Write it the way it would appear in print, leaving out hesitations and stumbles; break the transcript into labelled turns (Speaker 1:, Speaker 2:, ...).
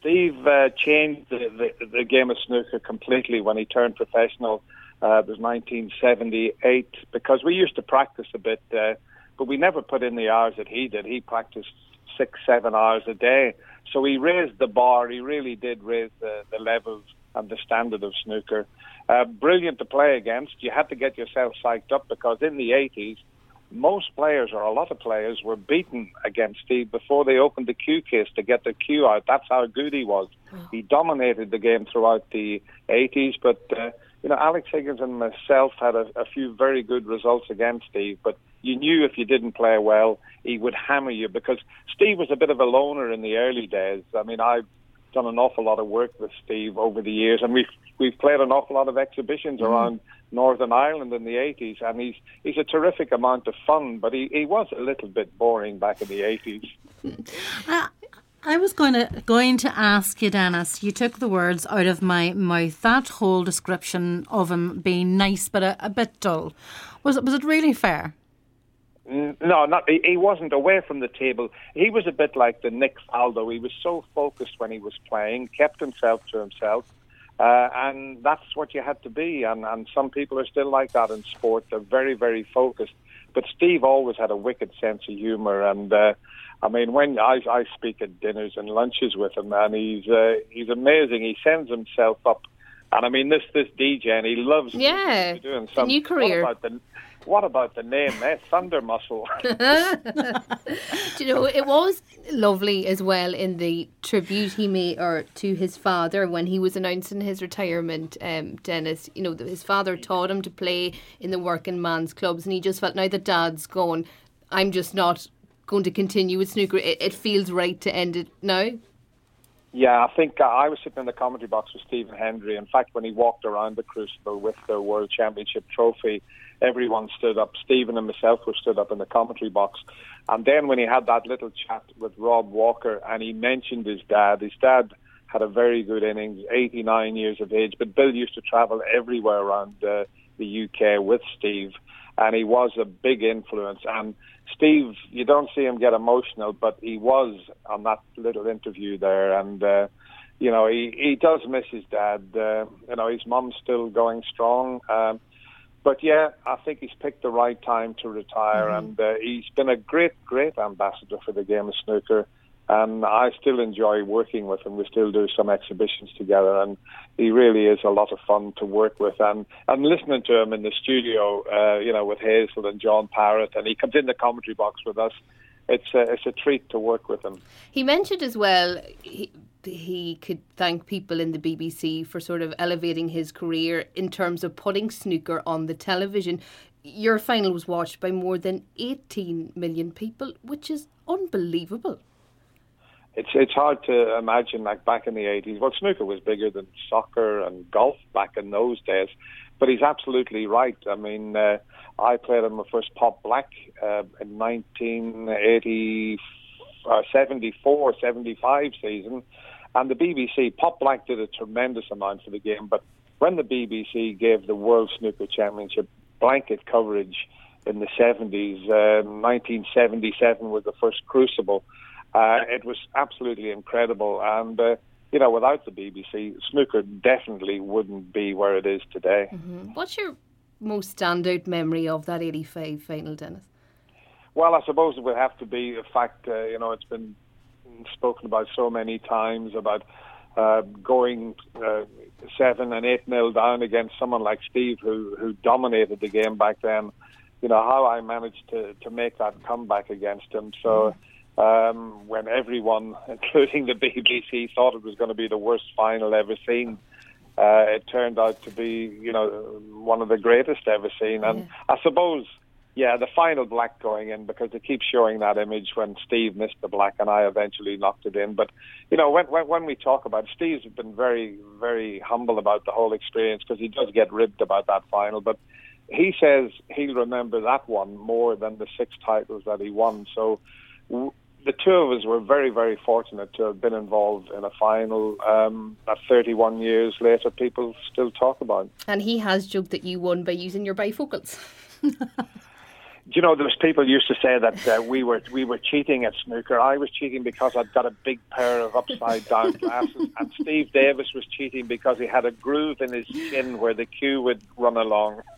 Speaker 1: Steve changed the game of snooker completely when he turned professional. It was 1978, because we used to practice a bit, but we never put in the hours that he did. He practiced 6-7 hours a day. So he raised the bar. He really did raise the levels and the standard of snooker. Brilliant to play against. You had to get yourself psyched up, because in the 80s, most players, or a lot of players, were beaten against Steve before they opened the cue case to get their cue out. That's how good he was. He dominated the game throughout the 80s, but Alex Higgins and myself had a few very good results against Steve, but you knew if you didn't play well, he would hammer you, because Steve was a bit of a loner in the early days. I mean, I've done an awful lot of work with Steve over the years, and we've played an awful lot of exhibitions around Northern Ireland in the 80s, and he's a terrific amount of fun, but he was a little bit boring back in the 80s.
Speaker 2: I was going to ask you, Denis, you took the words out of my mouth. That whole description of him being nice but a bit dull, was it really fair?
Speaker 1: No, he wasn't away from the table. He was a bit like the Nick Faldo. He was so focused when he was playing, kept himself to himself, and that's what you had to be. And some people are still like that in sport. They're very, very focused. But Steve always had a wicked sense of humour, and when I speak at dinners and lunches with him, and he's amazing. He sends himself up, and I mean this DJ, and he loves doing
Speaker 3: the new career.
Speaker 1: What about the name, Thunder Muscle?
Speaker 3: Do you know, it was lovely as well in the tribute he made to his father when he was announcing his retirement, Denis. You know, his father taught him to play in the working man's clubs, and he just felt, now that Dad's gone, I'm just not going to continue with snooker. It feels right to end it now.
Speaker 1: Yeah, I think I was sitting in the commentary box with Stephen Hendry. In fact, when he walked around the Crucible with the World Championship trophy, everyone stood up. Stephen and myself were stood up in the commentary box. And then when he had that little chat with Rob Walker, and he mentioned his dad had a very good innings, 89 years of age, but Bill used to travel everywhere around the UK with Steve, and he was a big influence. And Steve, you don't see him get emotional, but he was on that little interview there, and he does miss his dad. His mum's still going strong, but yeah, I think he's picked the right time to retire, and he's been a great ambassador for the game of snooker. And I still enjoy working with him. We still do some exhibitions together, and he really is a lot of fun to work with. And listening to him in the studio, with Hazel and John Parrott, and he comes in the commentary box with us. It's a treat to work with him.
Speaker 3: He mentioned as well he could thank people in the BBC for sort of elevating his career in terms of putting snooker on the television. Your final was watched by more than 18 million people, which is unbelievable.
Speaker 1: It's hard to imagine, like back in the 80s. Well, snooker was bigger than soccer and golf back in those days. But he's absolutely right. I mean, I played in my first Pop Black in 1974, 75 season. And the BBC, Pop Black did a tremendous amount for the game. But when the BBC gave the World Snooker Championship blanket coverage in the 70s, 1977 was the first Crucible. It was absolutely incredible, and without the BBC, snooker definitely wouldn't be where it is today.
Speaker 3: What's your most standout memory of that 85 final, Denis?
Speaker 1: Well, I suppose it would have to be the fact, it's been spoken about so many times about going 7 and 8-0 down against someone like Steve, who dominated the game back then. You know how I managed to make that comeback against him. So. When everyone, including the BBC, thought it was going to be the worst final ever seen, it turned out to be, one of the greatest ever seen. And I suppose, the final black going in, because they keep showing that image when Steve missed the black and I eventually knocked it in. But, when we talk about it, Steve's been very, very humble about the whole experience, because he does get ribbed about that final. But he says he'll remember that one more than the 6 titles that he won. So the two of us were very, very fortunate to have been involved in a final that 31 years later people still talk about.
Speaker 3: And he has joked that you won by using your bifocals.
Speaker 1: you know, there was people used to say that we were cheating at snooker. I was cheating because I'd got a big pair of upside down glasses, and Steve Davis was cheating because he had a groove in his chin where the cue would run along.